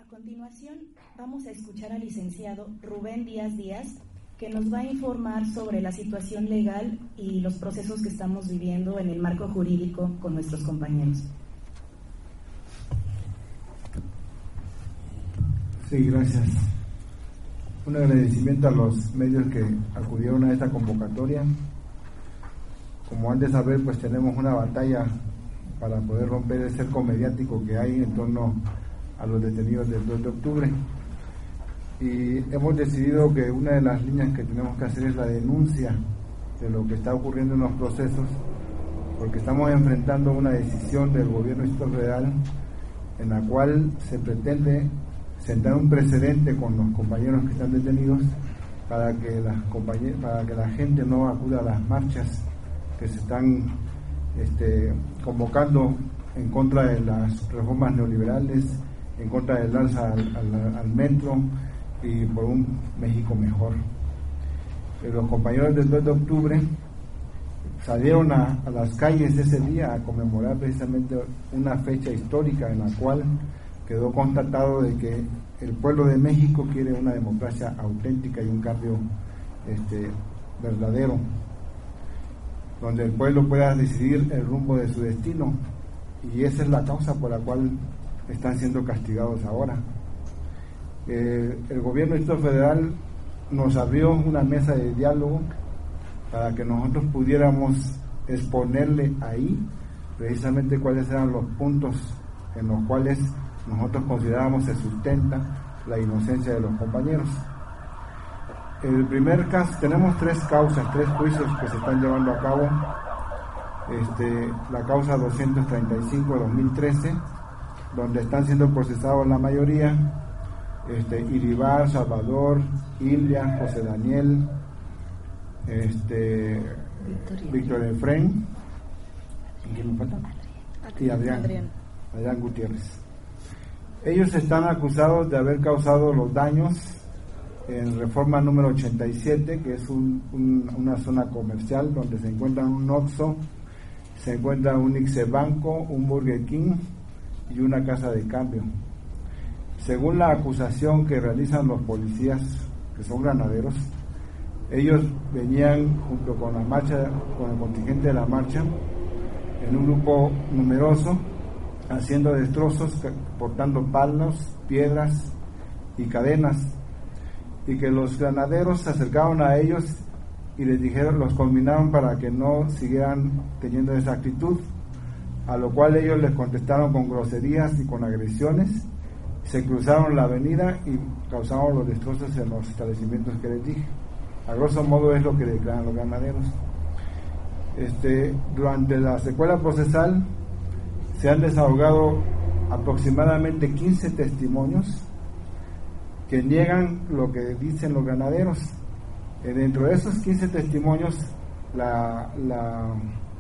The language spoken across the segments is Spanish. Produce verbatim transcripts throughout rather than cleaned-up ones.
continuación vamos a escuchar al licenciado Rubén Díaz Díaz, que nos va a informar sobre la situación legal y los procesos que estamos viviendo en el marco jurídico con nuestros compañeros. Sí, gracias. Un agradecimiento a los medios que acudieron a esta convocatoria. Como han de saber, pues tenemos una batalla para poder romper el cerco mediático que hay en torno a los detenidos del dos de octubre. Y hemos decidido que una de las líneas que tenemos que hacer es la denuncia de lo que está ocurriendo en los procesos, porque estamos enfrentando una decisión del gobierno federal en la cual se pretende sentar un precedente con los compañeros que están detenidos para que las compañeras, para que la gente no acuda a las marchas que se están este, convocando en contra de las reformas neoliberales, en contra del alza al, al, al metro y por un México mejor. Los compañeros del dos de octubre salieron a, a las calles ese día a conmemorar precisamente una fecha histórica en la cual quedó constatado de que el pueblo de México quiere una democracia auténtica y un cambio este, verdadero, donde el pueblo pueda decidir el rumbo de su destino, y esa es la causa por la cual están siendo castigados ahora. Eh, el gobierno federal nos abrió una mesa de diálogo para que nosotros pudiéramos exponerle ahí precisamente cuáles eran los puntos en los cuales nosotros considerábamos se sustenta la inocencia de los compañeros. El primer caso, tenemos tres causas, tres juicios que se están llevando a cabo. Este, la causa doscientos treinta y cinco de dos mil trece, donde están siendo procesados la mayoría, este, Iribar, Salvador, Ilia, José Daniel, este, Víctor Efrén, ¿quién me falta? Y Adrián, Adrián. Adrián Gutiérrez. Ellos están acusados de haber causado los daños en Reforma número ochenta y siete, que es un, un, una zona comercial donde se encuentra un Oxxo, se encuentra un Ixebanco, un Burger King y una casa de cambio. Según la acusación que realizan los policías, que son granaderos, ellos venían junto con la marcha, con el contingente de la marcha, en un grupo numeroso, haciendo destrozos, portando palos, piedras y cadenas, y que los granaderos se acercaron a ellos y les dijeron, los conminaron para que no siguieran teniendo esa actitud, a lo cual ellos les contestaron con groserías y con agresiones, se cruzaron la avenida y causaron los destrozos en los establecimientos que les dije. A grosso modo es lo que declaran los granaderos. Este, durante la secuela procesal se han desahogado aproximadamente quince testimonios que niegan lo que dicen los granaderos. Eh, dentro de esos quince testimonios, la, la,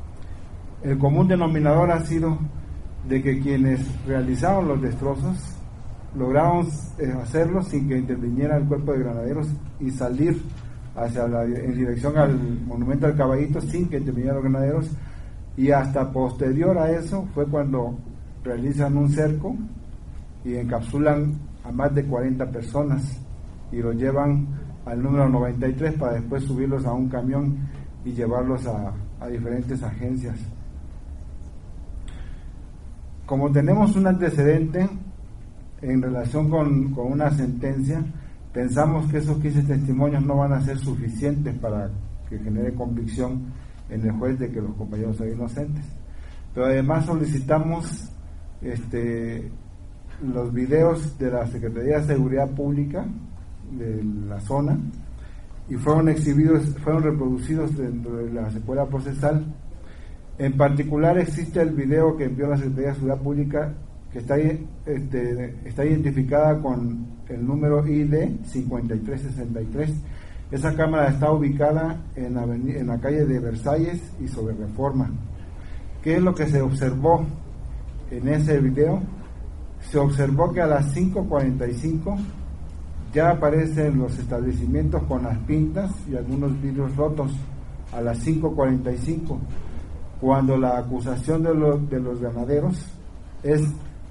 el común denominador ha sido de que quienes realizaron los destrozos lograron eh, hacerlo sin que interviniera el cuerpo de granaderos y salir hacia la, en dirección al monumento al caballito sin que intervinieran los granaderos, y hasta posterior a eso fue cuando realizan un cerco y encapsulan a más de cuarenta personas y los llevan al número noventa y tres para después subirlos a un camión y llevarlos a, a diferentes agencias. Como tenemos un antecedente en relación con, con una sentencia, pensamos que esos quince testimonios no van a ser suficientes para que genere convicción en el juez de que los compañeros son inocentes. Pero además solicitamos este, los videos de la Secretaría de Seguridad Pública de la zona, y fueron exhibidos, fueron reproducidos dentro de la secuela procesal. En particular existe el video que envió la Secretaría de Seguridad Pública, que está, este, está identificada con el número I D cincuenta y tres sesenta y tres. Esa cámara está ubicada en la, en la calle de Versalles y sobre Reforma. ¿Qué es lo que se observó en ese video? Se observó que a las cinco cuarenta y cinco ya aparecen los establecimientos con las pintas y algunos vidrios rotos a las cinco cuarenta y cinco, cuando la acusación de los, de los ganaderos es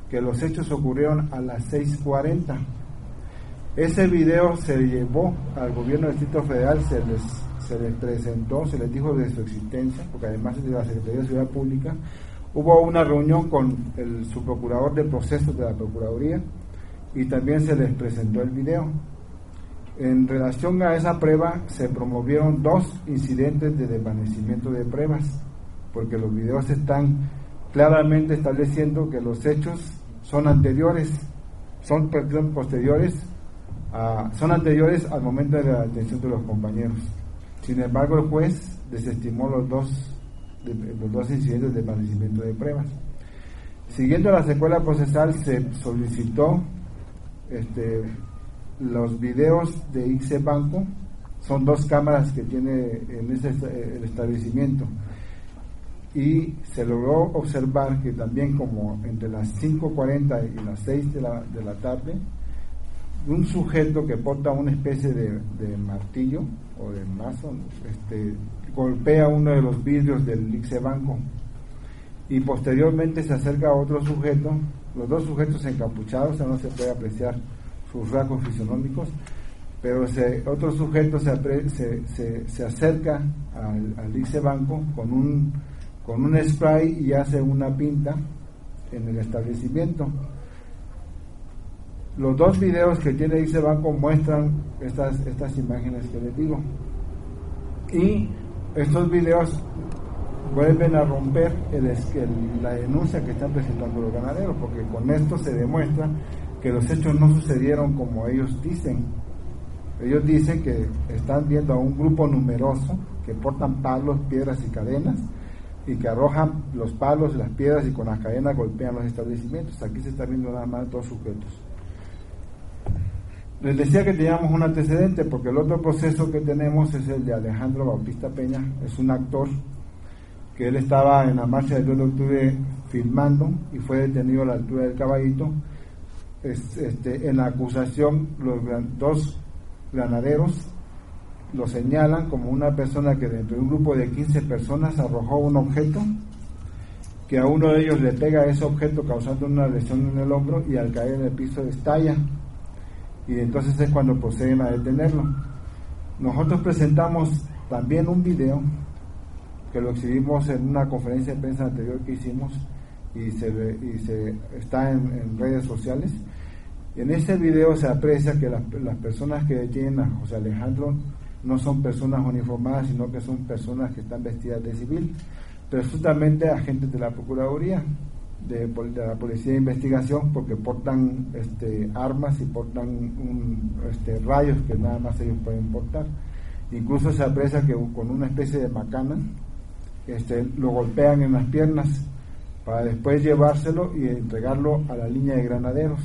que los hechos ocurrieron a las seis cuarenta. Ese video se llevó al gobierno del Distrito Federal, se les, se les presentó, se les dijo de su existencia, porque además de la Secretaría de Seguridad Pública, hubo una reunión con el subprocurador de procesos de la Procuraduría y también se les presentó el video. En relación a esa prueba se promovieron dos incidentes de desvanecimiento de pruebas, porque los videos están claramente estableciendo que los hechos son anteriores, son perdón, posteriores, a, son anteriores al momento de la detención de los compañeros. Sin embargo, el juez desestimó los dos, de, los dos incidentes de desvanecimiento de pruebas. Siguiendo la secuela procesal, se solicitó este, los videos de I C E Banco, son dos cámaras que tiene en ese el establecimiento, y se logró observar que también, como entre las cinco cuarenta y las seis de la, de la tarde, un sujeto que porta una especie de, de martillo o de mazo este, golpea uno de los vidrios del I C E Banco, y posteriormente se acerca a otro sujeto, los dos sujetos encapuchados, o sea, no se puede apreciar sus rasgos fisionómicos, pero ese otro sujeto se, apre, se, se, se acerca al, al I C E Banco con un, con un spray y hace una pinta en el establecimiento. Los dos videos que tiene I C E Banco muestran estas, estas imágenes que les digo, y estos videos vuelven a romper el, el, la denuncia que están presentando los ganaderos, porque con esto se demuestra que los hechos no sucedieron como ellos dicen. Ellos dicen que están viendo a un grupo numeroso que portan palos, piedras y cadenas, y que arrojan los palos, las piedras y con las cadenas golpean los establecimientos. Aquí se está viendo nada más dos sujetos. Les decía que teníamos un antecedente, porque el otro proceso que tenemos es el de Alejandro Bautista Peña. Es un actor que él estaba en la marcha del dos de octubre filmando y fue detenido a la altura del Caballito. Es, este, en la acusación, los dos granaderos lo señalan como una persona que dentro de un grupo de quince personas arrojó un objeto, que a uno de ellos le pega ese objeto causando una lesión en el hombro, y al caer en el piso estalla, y entonces es cuando proceden a detenerlo. Nosotros presentamos también un video que lo exhibimos en una conferencia de prensa anterior que hicimos, y se, y se está en, en redes sociales. En ese video se aprecia que las, las personas que detienen a José Alejandro no son personas uniformadas, sino que son personas que están vestidas de civil, presuntamente agentes de la Procuraduría, de, de la Policía de Investigación, porque portan este, armas y portan un, este, rayos que nada más ellos pueden portar. Incluso se aprecia que con una especie de macana este, lo golpean en las piernas para después llevárselo y entregarlo a la línea de granaderos.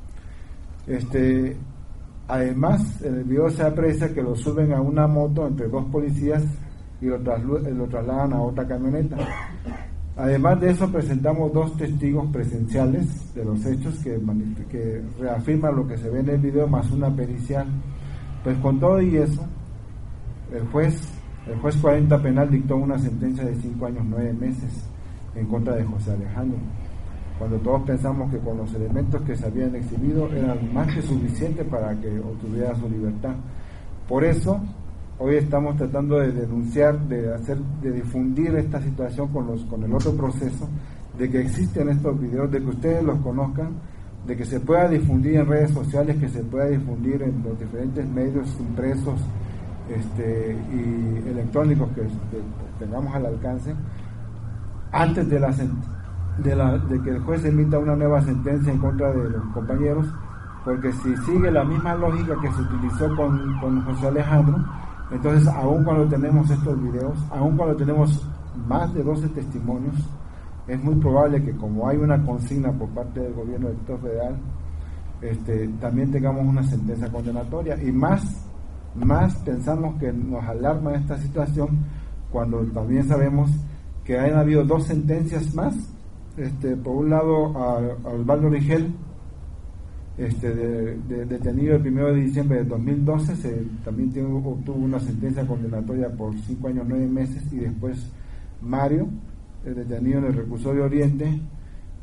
Este, además, en el video se aprecia que lo suben a una moto entre dos policías y lo, traslu- lo trasladan a otra camioneta. Además de eso, presentamos dos testigos presenciales de los hechos que, que reafirman lo que se ve en el video, más una pericial. Pues con todo y eso, el juez, el juez cuarenta penal dictó una sentencia de cinco años nueve meses en contra de José Alejandro, cuando todos pensamos que con los elementos que se habían exhibido eran más que suficientes para que obtuviera su libertad. Por eso hoy estamos tratando de denunciar, de hacer, de difundir esta situación con los, con el otro proceso, de que existen estos videos, de que ustedes los conozcan, de que se pueda difundir en redes sociales, que se pueda difundir en los diferentes medios impresos este, y electrónicos que, que tengamos al alcance, antes de la De, la, de que el juez emita una nueva sentencia en contra de los compañeros, porque si sigue la misma lógica que se utilizó con, con José Alejandro, entonces aun cuando tenemos estos videos, aun cuando tenemos más de doce testimonios, es muy probable que, como hay una consigna por parte del gobierno del Distrito Federal, este, también tengamos una sentencia condenatoria. Y más, más pensamos que nos alarma esta situación cuando también sabemos que han habido dos sentencias más. Este, por un lado a, a Osvaldo Rigel, este, de, de, detenido el primero de diciembre de dos mil doce, se, también tiene, obtuvo una sentencia condenatoria por cinco años nueve meses, y después Mario, el detenido en el reclusorio Oriente,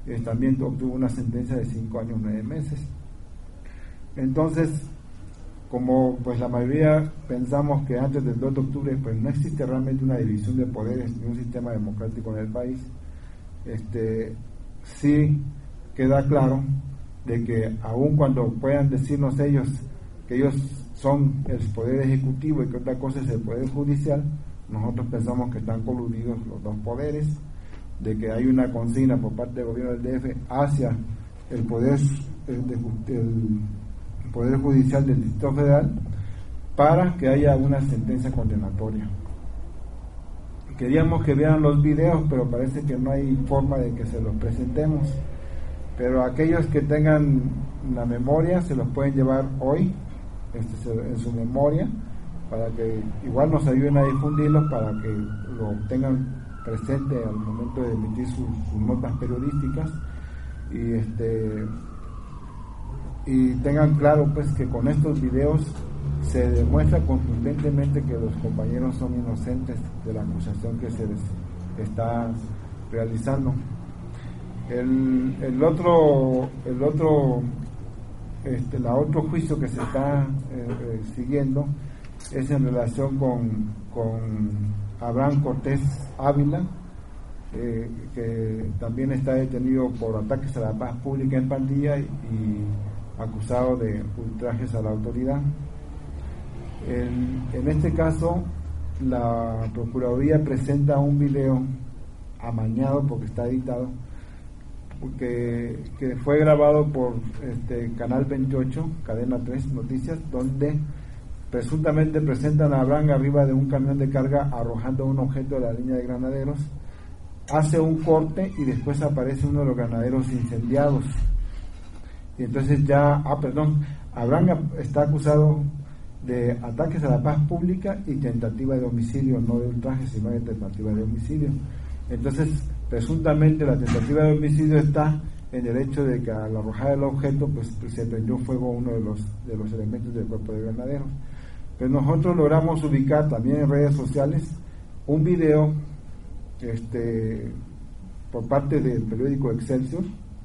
eh, también obtuvo una sentencia de cinco años nueve meses. Entonces, como pues la mayoría pensamos que antes del dos de octubre pues no existe realmente una división de poderes ni un sistema democrático en el país, este sí queda claro de que aun cuando puedan decirnos ellos que ellos son el poder ejecutivo y que otra cosa es el poder judicial, nosotros pensamos que están coludidos los dos poderes, de que hay una consigna por parte del gobierno del D F hacia el poder el, de, el poder judicial del Distrito Federal para que haya una sentencia condenatoria. Queríamos que vieran los videos, pero parece que no hay forma de que se los presentemos, pero aquellos que tengan la memoria se los pueden llevar hoy este, en su memoria, para que igual nos ayuden a difundirlos, para que lo tengan presente al momento de emitir sus, sus notas periodísticas, y este y tengan claro pues que con estos videos se demuestra contundentemente que los compañeros son inocentes de la acusación que se les está realizando. El, el otro el otro este la otro juicio que se está eh, eh, siguiendo es en relación con, con Abraham Cortés Ávila, eh, que también está detenido por ataques a la paz pública en pandilla y, y acusado de ultrajes a la autoridad. En, en este caso, la Procuraduría presenta un video amañado porque está editado, que, que fue grabado por este Canal veintiocho, Cadena tres Noticias, donde presuntamente presentan a Abraham arriba de un camión de carga arrojando un objeto de la línea de granaderos. Hace un corte y después aparece uno de los granaderos incendiados. Y entonces ya, ah, perdón, Abraham está acusado de ataques a la paz pública y tentativa de homicidio, no de ultraje, sino de tentativa de homicidio. Entonces, presuntamente la tentativa de homicidio está en el hecho de que al arrojar el objeto, pues, pues se prendió fuego uno de los, de los elementos del cuerpo de granaderos. Pero nosotros logramos ubicar también en redes sociales un video este, por parte del periódico Excelsior,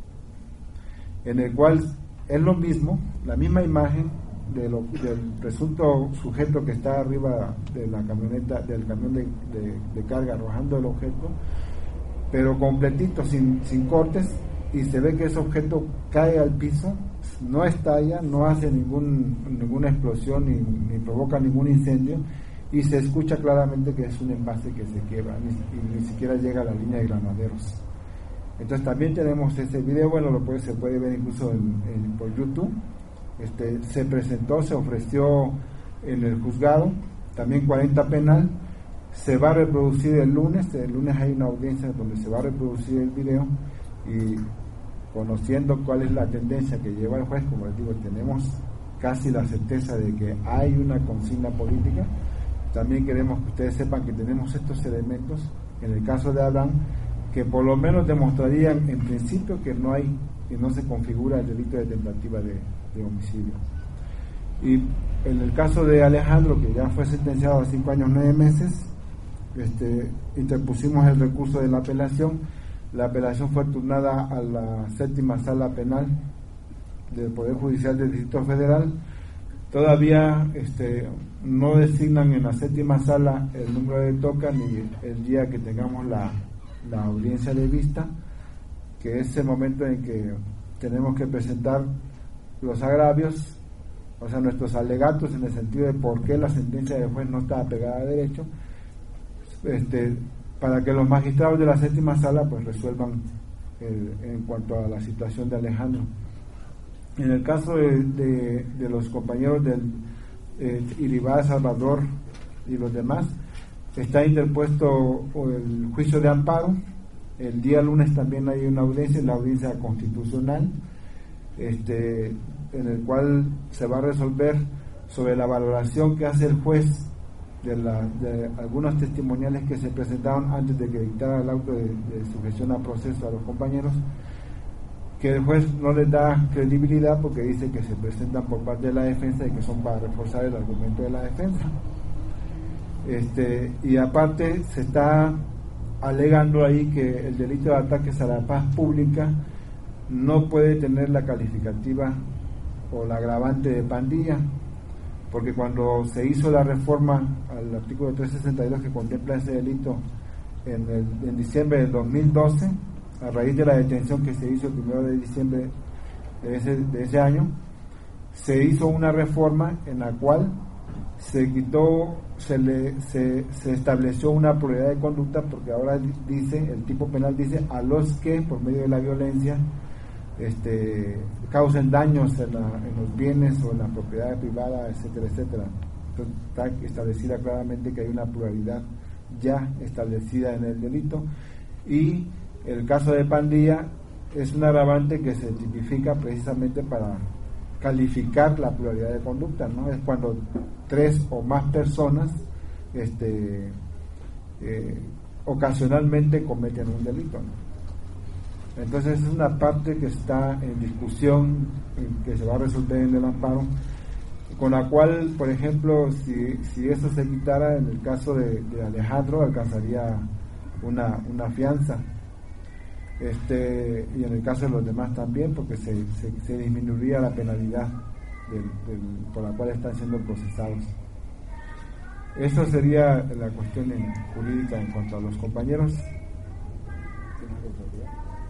en el cual es lo mismo, la misma imagen de lo, del presunto sujeto que está arriba de la camioneta, del camión de, de, de carga arrojando el objeto, pero completito, sin, sin cortes, y se ve que ese objeto cae al piso, no estalla, no hace ningún, ninguna explosión ni, ni provoca ningún incendio, y se escucha claramente que es un envase que se quiebra, ni, y ni siquiera llega a la línea de granaderos. Entonces también tenemos ese video, bueno, lo puede, se puede ver incluso en, en, por YouTube. Este, se presentó, se ofreció en el juzgado, también cuarenta penal, se va a reproducir el lunes, el lunes hay una audiencia donde se va a reproducir el video, y conociendo cuál es la tendencia que lleva el juez, como les digo, tenemos casi la certeza de que hay una consigna política. También queremos que ustedes sepan que tenemos estos elementos, en el caso de Abraham, que por lo menos demostrarían en principio que no hay, que no se configura el delito de tentativa de, de homicidio. Y en el caso de Alejandro, que ya fue sentenciado a cinco años nueve meses, este, interpusimos el recurso de la apelación. La apelación fue turnada a la séptima sala penal del Poder Judicial del Distrito Federal. Todavía este, no designan en la séptima sala el número de toca ni el día que tengamos la la audiencia de vista, que es el momento en que tenemos que presentar los agravios, o sea, nuestros alegatos en el sentido de por qué la sentencia del juez no está apegada a derecho, este, para que los magistrados de la séptima sala pues resuelvan el, en cuanto a la situación de Alejandro. En el caso de, de, de los compañeros del eh, Iribá, Salvador y los demás, está interpuesto el juicio de amparo. El día lunes también hay una audiencia, la audiencia constitucional, este, en el cual se va a resolver sobre la valoración que hace el juez de, la, de algunos testimoniales que se presentaron antes de que dictara el auto de, de sujeción a proceso a los compañeros, que el juez no les da credibilidad porque dice que se presentan por parte de la defensa y que son para reforzar el argumento de la defensa. Este, y aparte se está alegando ahí que el delito de ataques a la paz pública no puede tener la calificativa o la agravante de pandilla, porque cuando se hizo la reforma al artículo trescientos sesenta y dos que contempla ese delito en, el, en diciembre del dos mil doce, a raíz de la detención que se hizo el primero de diciembre de ese, de ese año, se hizo una reforma en la cual se quitó, se, le, se, se estableció una pluralidad de conducta, porque ahora dice, el tipo penal dice, a los que por medio de la violencia este, causen daños en, la, en los bienes o en la propiedad privada, etcétera, etcétera. Entonces está establecida claramente que hay una pluralidad ya establecida en el delito, y el caso de pandilla es un agravante que se tipifica precisamente para calificar la pluralidad de conducta, ¿no? Es cuando tres o más personas este, eh, ocasionalmente cometen un delito, ¿no? Entonces es una parte que está en discusión, que se va a resolver en el amparo, con la cual, por ejemplo, si, si eso se quitara, en el caso de, de Alejandro alcanzaría una, una fianza, este, y en el caso de los demás también, porque se, se, se disminuiría la penalidad del, del, por la cual están siendo procesados. Eso sería la cuestión en, jurídica en cuanto a los compañeros. ¿Tienes que